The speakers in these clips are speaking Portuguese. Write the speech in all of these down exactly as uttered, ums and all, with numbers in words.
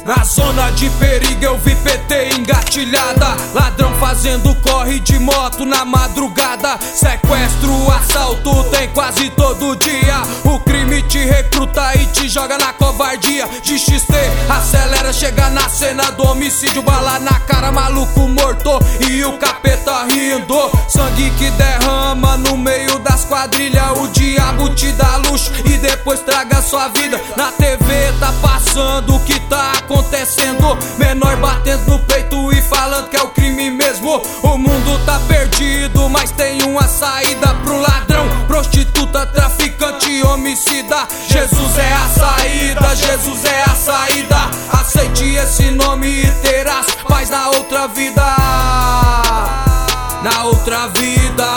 Na zona de perigo eu vi P T engatilhada, ladrão fazendo corre de moto na madrugada, sequestro, assalto tem quase todo dia. O crime te recruta e te joga na covardia. De X T acelera, chega na cena do homicídio, bala na cara, maluco morto e o capeta rindo. Sangue que derrama no meio das quadrilhas, o diabo te dá luxo e depois traga sua vida. Na T V tá passando o que tá acontecendo, menor batendo no peito e falando que é o crime mesmo. O mundo tá perdido, mas tem uma saída pro ladrão, prostituta, traficante, homicida. Jesus é a saída, Jesus é a saída. Aceite esse nome e terás paz na outra vida, na outra vida.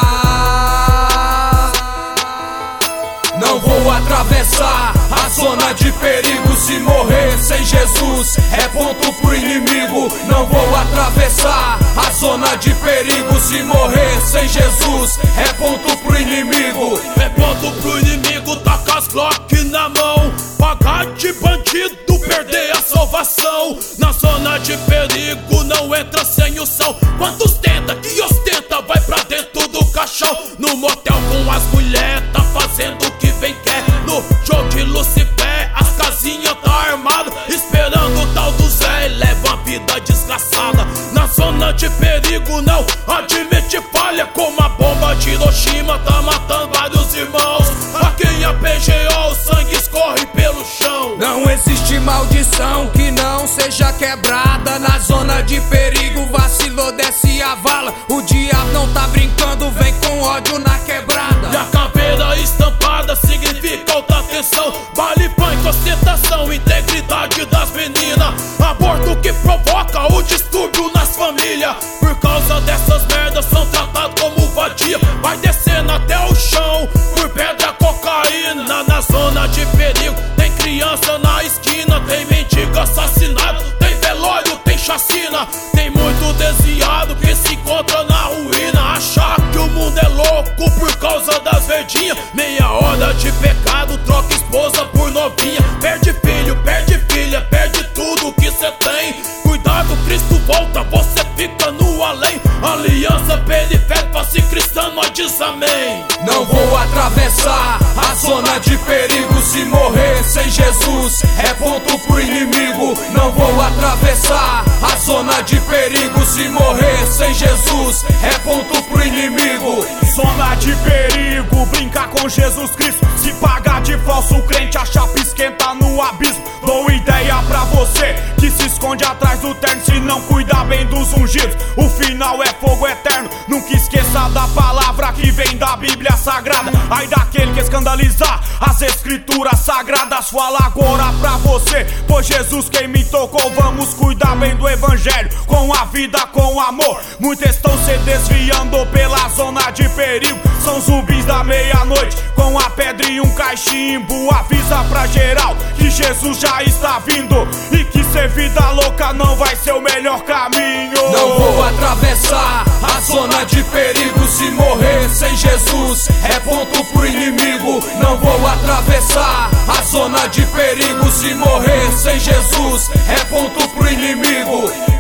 Não vou atravessar a zona de perigo, se morrer sem Jesus é ponto pro inimigo. Não vou atravessar a zona de perigo, se morrer sem Jesus é ponto pro inimigo. É ponto pro inimigo, tá com as Glock na mão, pagar de bandido, perder a salvação. Na zona de perigo não entra sem o som. Quantos tenta que ostenta vai pra dentro do caixão. No motel com as mulher tá fazendo o que bem quer. No jogo de Lucifer as casinhas tá armado, esperando o tal do Zé, leva uma vida desgraçada. Na zona de perigo não admite falha, como a bomba de Hiroshima tá matando vários irmãos. Aqui em A P G O o sangue escorre pelo chão. Não existe maldição que não seja quebrada. Na zona de perigo vacilou, desce a vala. O diabo não tá brincando, vem com ódio na quebrada. E a caveira estampada significa alta tensão, baile, funk, ostentação, integridade das meninas. Aborto que provoca o distúrbio nas famílias. Por causa dessas merdas são tratados como vadia. Vai descendo até o chão por pedra, cocaína. Na zona de perigo tem criança na esquina, tem mendigo assassinado, tem velório, tem chacina. Tem muito desviado que se encontra na ruína. Achar que o mundo é louco por causa das verdinhas. Meia hora de pecado, troca esposa por novinha. Perde filho, perde filha, perde tudo que cê tem. Cuidado, Cristo volta, você fica no além. Aliança periférica, se cristã, nós diz amém. Não vou atravessar a zona de perigo, se morrer sem Jesus é ponto pro inimigo. Não vou atravessar a zona de perigo, se morrer sem Jesus é ponto pro inimigo. Zona de perigo, brincar com Jesus Cristo. Se pagar de falso crente, a chapa esquenta no abismo. Dou ideia pra você que se esconde atrás do terno, se não cuidar bem dos ungidos, o final é fogo eterno. Nunca esqueça da palavra que vem da Bíblia Sagrada. Ai daquele que escandalizar as escrituras sagradas. Fala agora pra você, pois Jesus quem me tocou. Vamos cuidar bem do evangelho, com a vida, com amor. Muitos estão se desviando pela zona de perigo. São zumbis da meia-noite, com a pedra e um cachimbo. Avisa pra geral que Jesus já está vindo, e que ser vida louca não vai ser o melhor caminho. Não vou atravessar a zona de perigo, se morrer sem Jesus é ponto pro inimigo. Não vou atravessar a zona de perigo, se morrer sem Jesus é ponto pro inimigo.